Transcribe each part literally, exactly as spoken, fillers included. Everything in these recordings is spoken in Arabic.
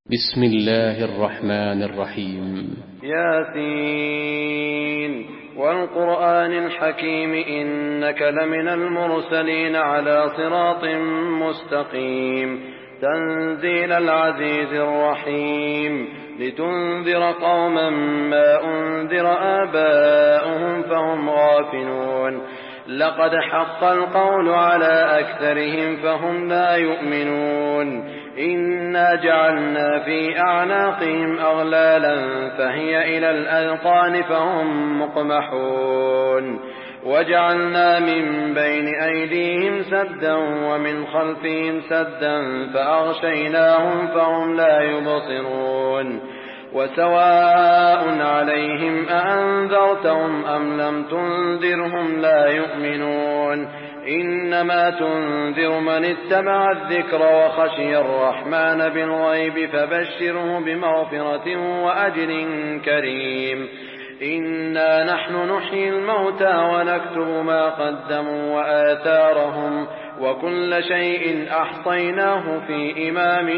بسم الله الرحمن الرحيم. ياسين والقرآن الحكيم إنك لمن المرسلين على صراط مستقيم تنزيل العزيز الرحيم لتنذر قوما ما أنذر آباؤهم فهم غافلون لقد حق القول على أكثرهم فهم لا يؤمنون إنا جعلنا في أعناقهم أغلالا فهي إلى الأذقان فهم مقمحون وجعلنا من بين أيديهم سدا ومن خلفهم سدا فأغشيناهم فهم لا يبصرون وسواء عليهم أأنذرتهم أم لم تنذرهم لا يؤمنون إنما تنذر من اتبع الذكر وخشي الرحمن بالغيب فبشره بمغفرة وأجر كريم إنا نحن نحيي الموتى ونكتب ما قدموا وآثارهم وكل شيء أحصيناه في إمام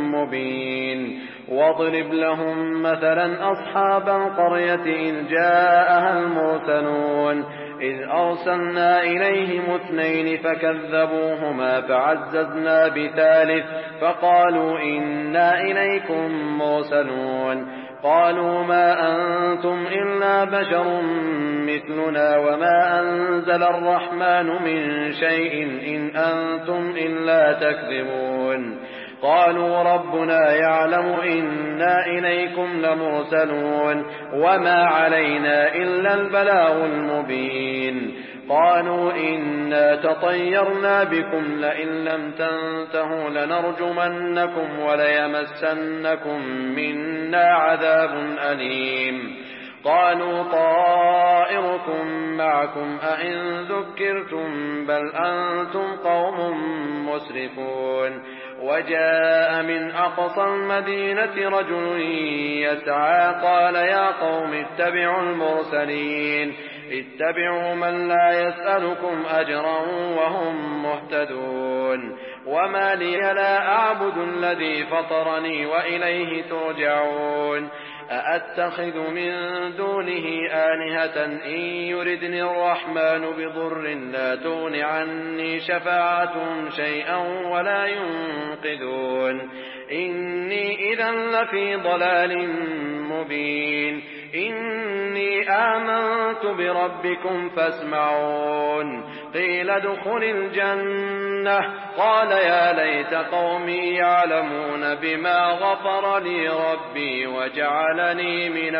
مبين واضرب لهم مثلا أصحاب القرية إذ جاءها المرسلون إذ أرسلنا إليهم اثنين فكذبوهما فعززنا بثالث فقالوا إنا إليكم مرسلون قالوا ما أنتم إلا بشر مثلنا وما أنزل الرحمن من شيء إن أنتم إلا تكذبون قالوا ربنا يعلم إنا إليكم لمرسلون وما علينا إلا البلاغ المبين قالوا إنا تطيرنا بكم لئن لم تنتهوا لنرجمنكم وليمسنكم منا عذاب أليم قالوا طائركم معكم أئن ذكرتم بل أنتم قوم مسرفون وجاء من أقصى المدينة رجل يسعى قال يا قوم اتبعوا المرسلين اتبعوا من لا يسألكم أجرا وهم مهتدون وما لي لا أعبد الذي فطرني وإليه ترجعون أأتخذ من دونه آلهة إن يردني الرحمن بضر لا تغن عني شفاعتهم شيئا ولا ينقذون إني إذا لفي ضلال مبين إني آمنت بربكم فاسمعون قيل ادخل الجنة قال يا ليت قومي يعلمون بما غفر لي ربي وجعلني من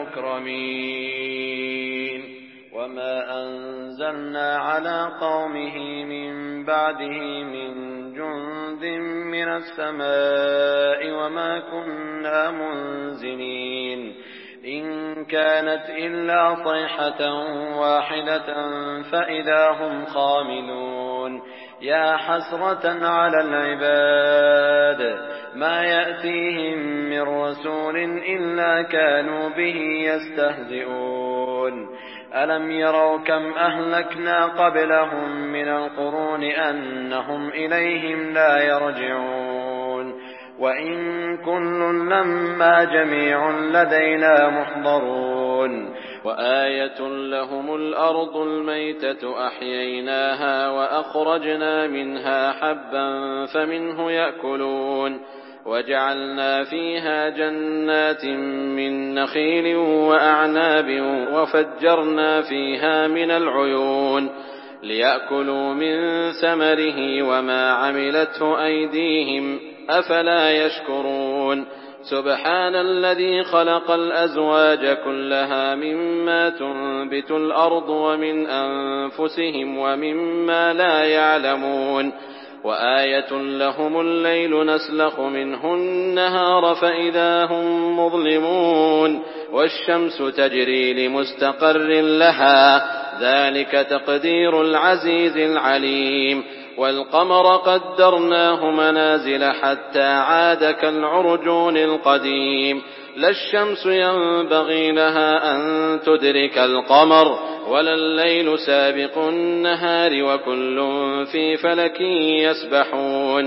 المكرمين وما أنزلنا على قومه من بعده من جند من السماء وما كنا منزلين إن كانت إلا صيحة واحدة فإذا هم خاملون يا حسرة على العباد ما يأتيهم من رسول إلا كانوا به يستهزئون ألم يروا كم أهلكنا قبلهم من القرون أنهم إليهم لا يرجعون وإن كل لما جميع لدينا محضرون وآية لهم الأرض الميتة أحييناها وأخرجنا منها حبا فمنه يأكلون وجعلنا فيها جنات من نخيل وأعناب وفجرنا فيها من العيون ليأكلوا من ثمره وما عملته أيديهم أفلا يشكرون سبحان الذي خلق الأزواج كلها مما تنبت الأرض ومن أنفسهم ومما لا يعلمون وآية لهم الليل نسلخ منه النهار فإذا هم مظلمون والشمس تجري لمستقر لها ذلك تقدير العزيز العليم والقمر قدرناه منازل حتى عاد كالعرجون القديم لا الشمس ينبغي لها أن تدرك القمر ولا الليل سابق النهار وكل في فلك يسبحون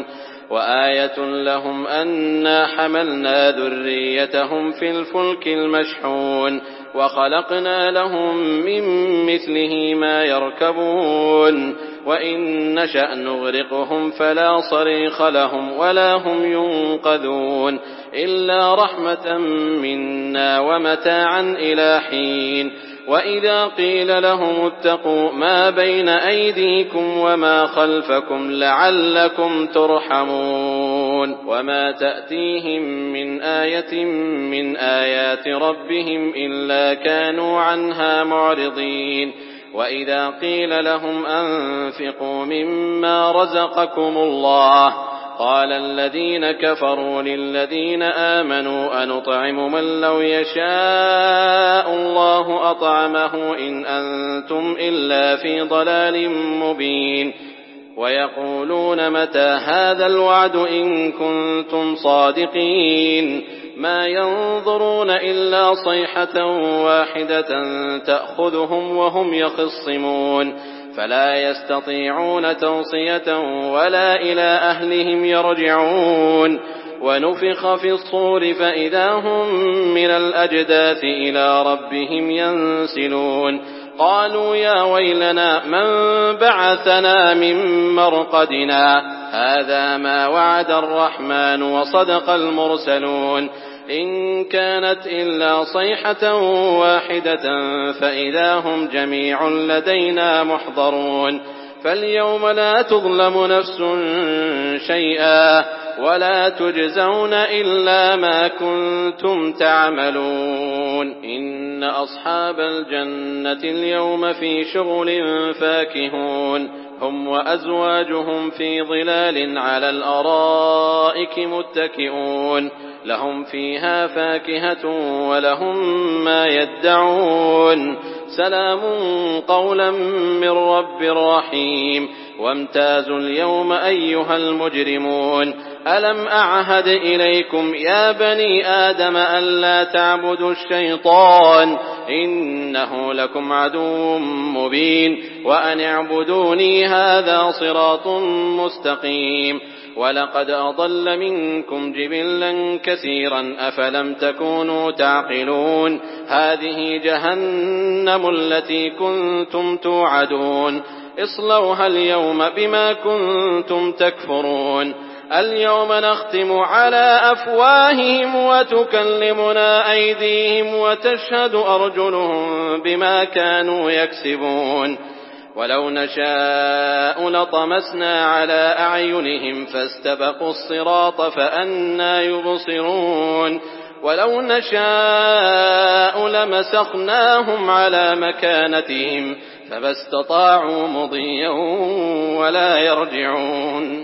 وآية لهم أنا حملنا ذريتهم في الفلك المشحون وخلقنا لهم من مثله ما يركبون وإن نشأ نغرقهم فلا صريخ لهم ولا هم ينقذون إلا رحمة منا ومتاعا إلى حين وإذا قيل لهم اتقوا ما بين أيديكم وما خلفكم لعلكم ترحمون وما تأتيهم من آية من آيات ربهم إلا كانوا عنها معرضين وإذا قيل لهم أنفقوا مما رزقكم الله قال الذين كفروا للذين آمنوا أنطعم من لو يشاء الله أطعمه إن أنتم إلا في ضلال مبين ويقولون متى هذا الوعد إن كنتم صادقين ما ينظرون إلا صيحة واحدة تأخذهم وهم يخصمون فلا يستطيعون توصية ولا إلى أهلهم يرجعون ونفخ في الصور فإذا هم من الأجداث إلى ربهم ينسلون قالوا يا ويلنا من بعثنا من مرقدنا هذا ما وعد الرحمن وصدق المرسلون إن كانت إلا صيحة واحدة فإذا هم جميع لدينا محضرون فاليوم لا تظلم نفس شيئا ولا تجزون إلا ما كنتم تعملون إن أصحاب الجنة اليوم في شغل فاكهون هم وأزواجهم في ظلال على الأرائك متكئون لهم فيها فاكهة ولهم ما يدعون سلام قولا من رب رحيم وامتازوا اليوم أيها المجرمون ألم أعهد إليكم يا بني آدم ألا تعبدوا الشيطان إنه لكم عدو مبين وأن اعبدوني هذا صراط مستقيم ولقد أضل منكم جبلا كثيرا أفلم تكونوا تعقلون هذه جهنم التي كنتم توعدون اصلوها اليوم بما كنتم تكفرون اليوم نختم على أفواههم وتكلمنا أيديهم وتشهد أرجلهم بما كانوا يكسبون ولو نشاء لطمسنا على أعينهم فاستبقوا الصراط فأنى يبصرون ولو نشاء لمسخناهم على مكانتهم فما استطاعوا مضيا ولا يرجعون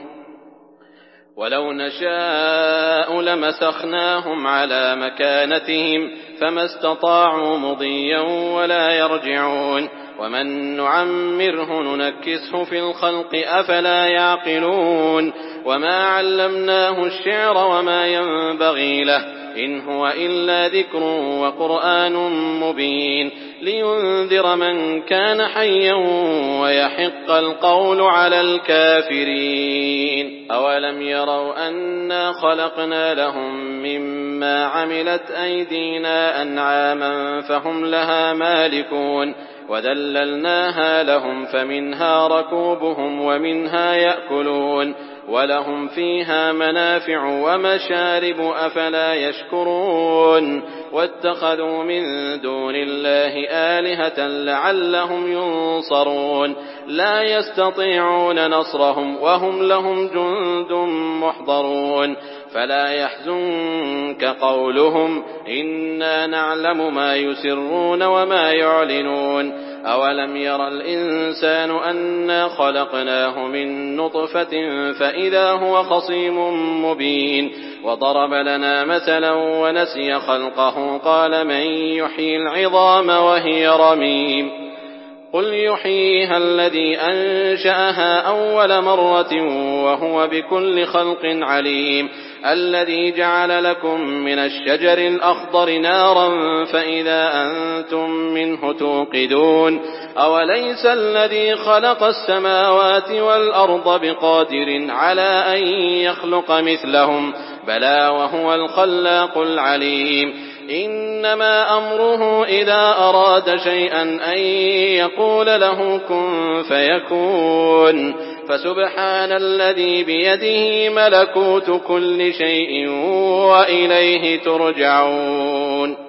ولو نشاء لمسخناهم على مكانتهم فما استطاعوا مضيا ولا يرجعون ومن نعمره ننكسه في الخلق أفلا يعقلون وما علمناه الشعر وما ينبغي له إن هو إلا ذكر وقرآن مبين لينذر من كان حيا ويحق القول على الكافرين أولم يروا أنا خلقنا لهم مما عملت أيدينا أنعاما فهم لها مالكون وذللناها لهم فمنها ركوبهم ومنها يأكلون ولهم فيها منافع ومشارب أفلا يشكرون واتخذوا من دون الله آلهة لعلهم ينصرون لا يستطيعون نصرهم وهم لهم جند محضرون فلا يحزنك قولهم إنا نعلم ما يسرون وما يعلنون أولم ير الإنسان أنا خلقناه من نطفة فإذا هو خصيم مبين وضرب لنا مثلا ونسي خلقه قال من يحيي العظام وهي رميم قل يحييها الذي أنشأها أول مرة وهو بكل خلق عليم الذي جعل لكم من الشجر الأخضر نارا فإذا أنتم منه توقدون أوليس الذي خلق السماوات والأرض بقادر على أن يخلق مثلهم بلى وهو الخلاق العليم إنما أمره إذا أراد شيئا أن يقول له كن فيكون فسبحان الذي بيده ملكوت كل شيء وإليه ترجعون